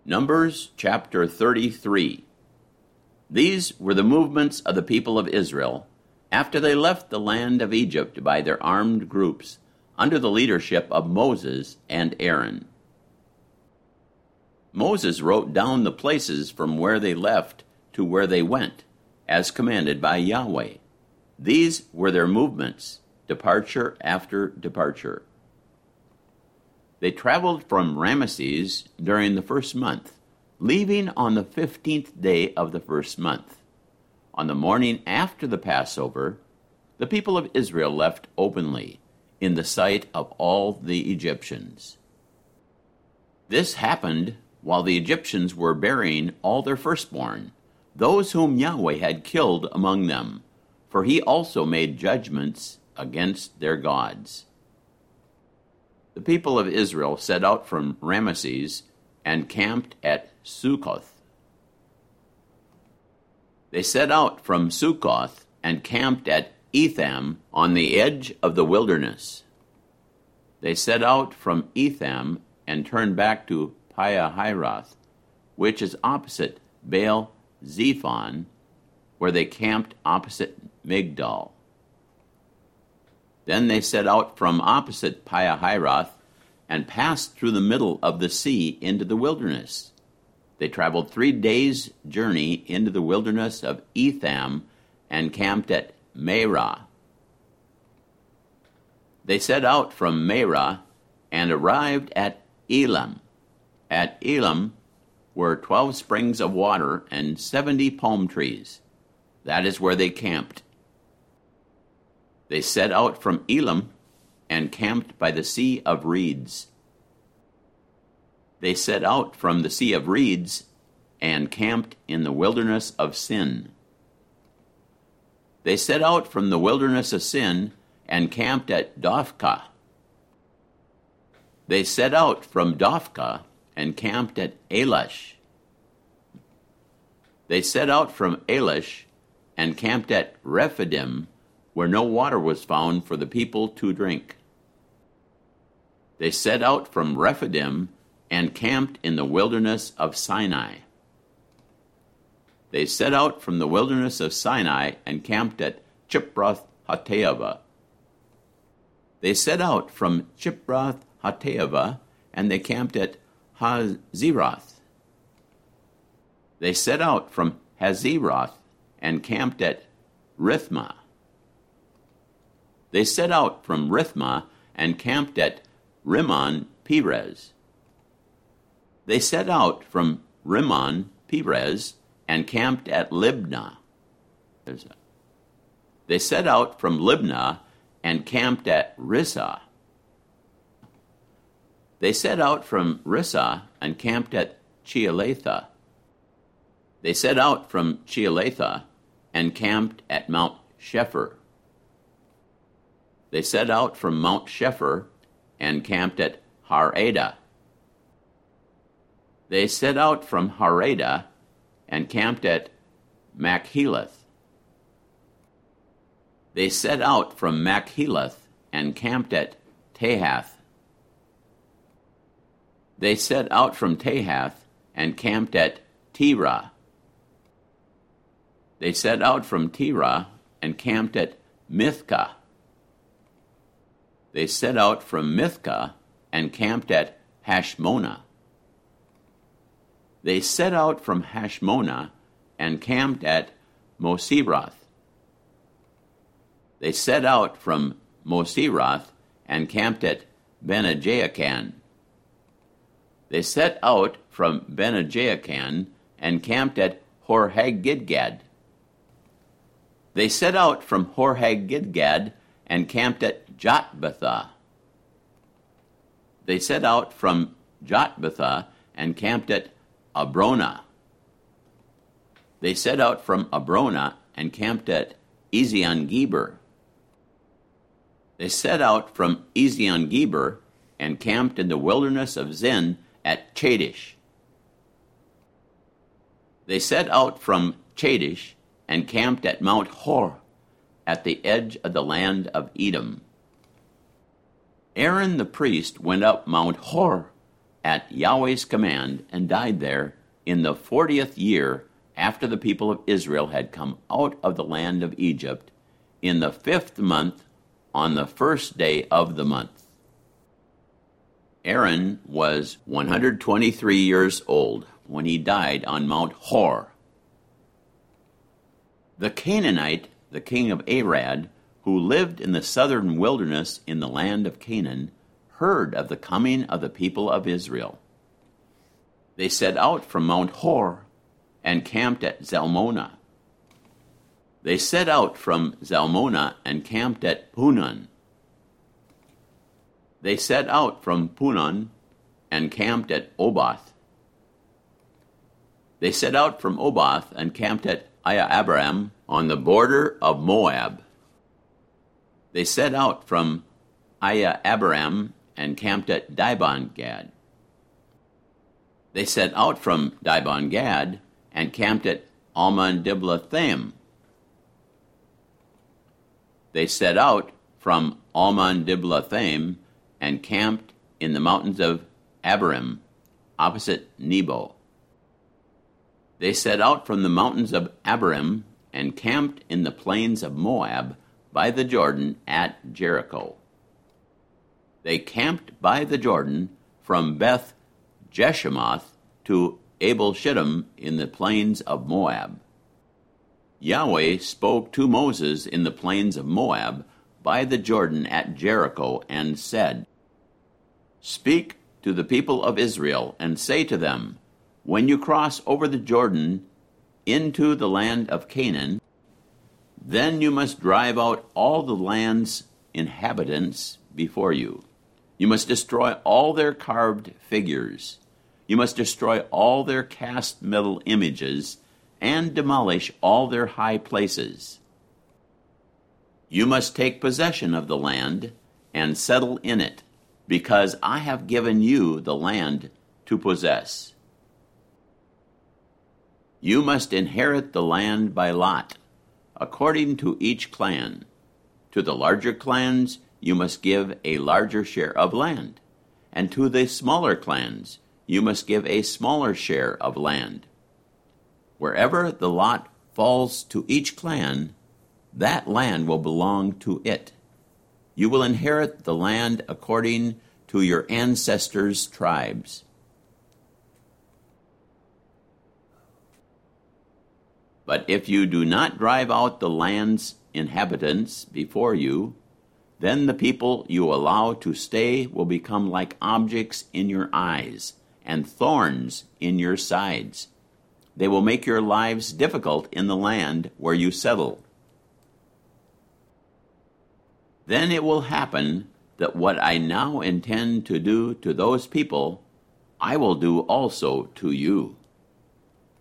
Numbers chapter 33. These were the movements of the people of Israel after they left the land of Egypt by their armed groups under the leadership of Moses and Aaron. Moses wrote down the places from where they left to where they went, as commanded by Yahweh. These were their movements, departure after departure. They traveled from Ramesses during the first month, leaving on the 15th day of the first month. On the morning after the Passover, the people of Israel left openly, in the sight of all the Egyptians. This happened while the Egyptians were burying all their firstborn, those whom Yahweh had killed among them, for he also made judgments against their gods. The people of Israel set out from Ramesses and camped at Succoth. They set out from Succoth and camped at Etham on the edge of the wilderness. They set out from Etham and turned back to Pihahiroth, which is opposite Baal Zephon, where they camped opposite Migdal. Then they set out from opposite Pihahiroth and passed through the middle of the sea into the wilderness. They traveled 3 days' journey into the wilderness of Etham and camped at Marah. They set out from Marah and arrived at Elam. At Elam were 12 springs of water and 70 palm trees. That is where they camped. They set out from Elam and camped by the Sea of Reeds. They set out from the Sea of Reeds and camped in the wilderness of Sin. They set out from the wilderness of Sin and camped at Dophkah. They set out from Dophkah and camped at Elash. They set out from Elash and camped at Rephidim, where no water was found for the people to drink. They set out from Rephidim and camped in the wilderness of Sinai. They set out from the wilderness of Sinai and camped at Chibroth-Hattaavah. They set out from Chibroth-Hattaavah and they camped at Hazeroth. They set out from Hazeroth and camped at Rithmah. They set out from Rithmah and camped at Rimmon Perez. They set out from Rimmon Perez and camped at Libnah. They set out from Libnah and camped at Rissah. They set out from Rissah and camped at Chealetha. They set out from Chealetha and camped at Mount Shepher. They set out from Mount Shepher and camped at Harada. They set out from Harada and camped at Machelath. They set out from Machelath and camped at Tahath. They set out from Tahath and camped at Terah. They set out from Terah and camped at Mithkah. They set out from Mithkah and camped at Hashmonah. They set out from Hashmonah and camped at Moseroth. They set out from Moseroth and camped at Bene-Jaakan. They set out from Bene-Jaakan and camped at Hor-Haggidgad. They set out from Hor-Haggidgad and camped at Jotbathah. They set out from Jotbathah and camped at Abronah. They set out from Abronah and camped at Ezion-Geber. They set out from Ezion-Geber and camped in the wilderness of Zin at Chadesh. They set out from Chadesh and camped at Mount Hor at the edge of the land of Edom. Aaron the priest went up Mount Hor at Yahweh's command and died there in the 40th year after the people of Israel had come out of the land of Egypt, in the 5th month, on the 1st day of the month. Aaron was 123 years old when he died on Mount Hor. The Canaanite, the king of Arad, who lived in the southern wilderness in the land of Canaan, heard of the coming of the people of Israel. They set out from Mount Hor and camped at Zalmonah. They set out from Zalmonah and camped at Punon. They set out from Punon and camped at Oboth. They set out from Oboth and camped at Iye-Abarim on the border of Moab. They set out from Iye-Abarim and camped at Dibon-Gad. They set out from Dibon-Gad and camped at Almon-Diblathaim. They set out from Almon-Diblathaim and camped in the mountains of Abarim, opposite Nebo. They set out from the mountains of Abarim and camped in the plains of Moab by the Jordan at Jericho. They camped by the Jordan from Beth Jeshimoth to Abel-Shittim in the plains of Moab. Yahweh spoke to Moses in the plains of Moab by the Jordan at Jericho and said, "Speak to the people of Israel and say to them, when you cross over the Jordan into the land of Canaan, then you must drive out all the land's inhabitants before you. You must destroy all their carved figures. You must destroy all their cast metal images and demolish all their high places. You must take possession of the land and settle in it, because I have given you the land to possess. You must inherit the land by lot, according to each clan. To the larger clans you must give a larger share of land, and to the smaller clans you must give a smaller share of land. Wherever the lot falls to each clan, that land will belong to it. You will inherit the land according to your ancestors' tribes. But if you do not drive out the land's inhabitants before you, then the people you allow to stay will become like objects in your eyes and thorns in your sides. They will make your lives difficult in the land where you settle. Then it will happen that what I now intend to do to those people, I will do also to you."